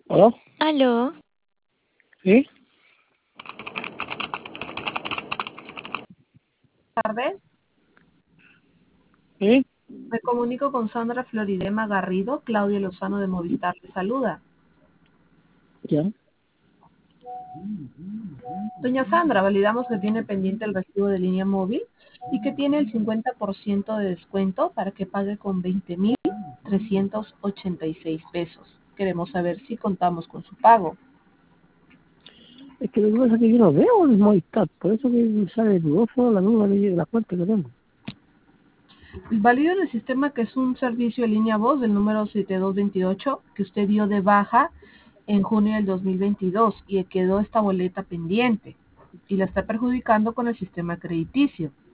¿Hola? Aló, ¿Sí? Tardes, ¿Sí? me comunico con Sandra Floridema Garrido. Claudia Lozano de Movistar le saluda. ¿Ya? Doña Sandra, validamos que tiene pendiente el recibo de línea móvil y que tiene el 50% de descuento para que pague con 20.386 pesos. Queremos saber si contamos con su pago. Es que lo que pasa es que yo no veo el Movistar, por eso que me sale dudoso la duda de la cuenta que tengo. Valido en el sistema que es un servicio de línea voz del número 7228 que usted dio de baja en junio del 2022 y quedó esta boleta pendiente y la está perjudicando con el sistema crediticio.